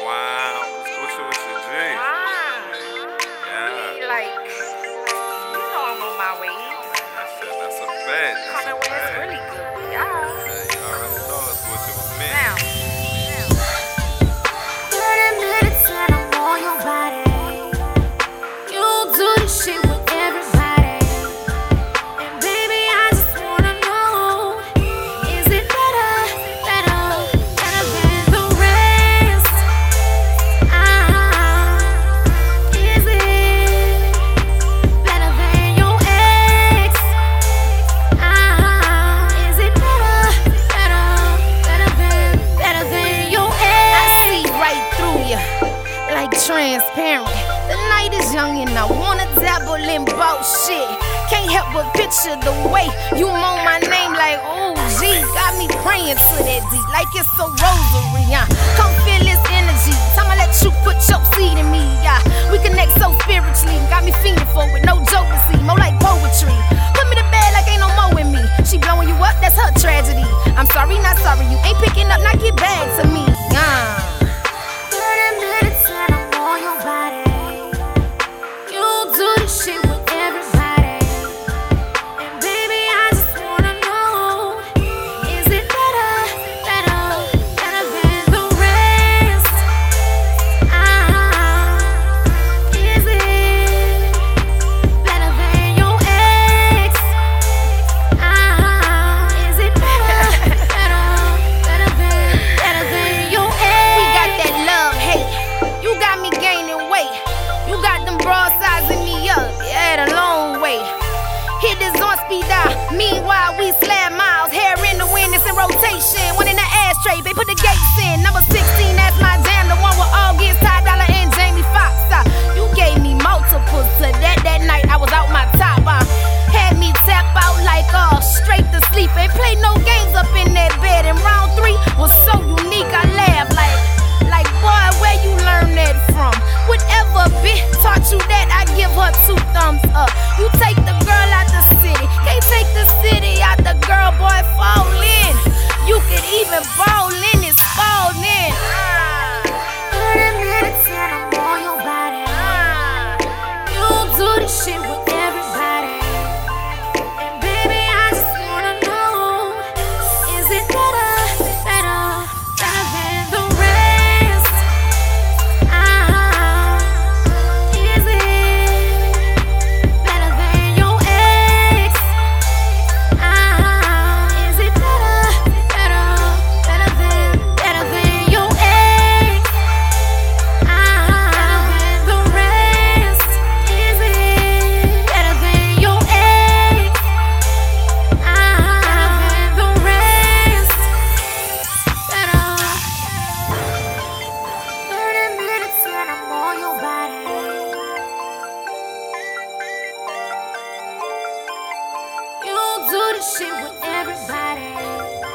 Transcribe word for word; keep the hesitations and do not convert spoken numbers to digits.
Wow, what's what's your, what's your G? Wow. Yeah, Like, you know I'm on my way. that's a, that's a fact. That's Coming a when it's fact. really good. Yeah. Yeah, you already know it's what you with me. Now. thirty minutes and I'm on your body. You do this shit with everybody. And baby, I just wanna know, is it better, better, better than the rest? Ah, is it better than your ex? Ah, is it better, better, better than, better than your ex? I see right through you, like transparent. The night is young and I wanna dabble in bullshit. Can't help but picture the way you moan my name like, ooh, gee. Got me praying to that D like it's a rosary, yeah. Come feel this energy, time I let you put your seed in me, yeah. We connect so spiritually, got me fiending for it, no joke to see, more like poetry. Put me to bed like ain't no more with me. She blowing you up, that's her tragedy. I'm sorry, not sorry, you ain't picking up, now get back to me, yeah. thirty minutes and I'm on your body. You do this shit with everybody. And baby, I just wanna know, is it better, better, better than the rest? Ah, is it better than your ex? Ah, is it better, better, better than, better than your ex? We got that love hate. You got me gaining weight. You got them broad sizing me up. Yeah, the long way. Hit this on speed dial. Meanwhile, we slab miles. Hair in the wind, it's in rotation. One in the ashtray, they put the gates in. Number sixteen, that's my jam. The one with all gets Ty Dolla and Jamie Foxx. Uh, you gave me multiples to that that night. I was out my top. Uh, had me tap out like uh, straight to sleep. Ain't play no games up in that bed. And round three was so unique. I laughed like, like boy, where you learn that from? Whatever bitch taught you that, I give her two thumbs up. You take the girl out the city, can't take the city out the girl, boy, fall in. You could even ball in, it's fall in. thirty minutes and I'm on your body. You do this shit with everybody. And baby, I just wanna know, is it better, better, better than the rest? Ah, is it better than your ex? Ah, is it better, better, better than, better than your ex? Ah, better than the rest? Is it better than your ex? Ah, better than the rest? Better. thirty minutes and I'm on your body. You do this shit with everybody.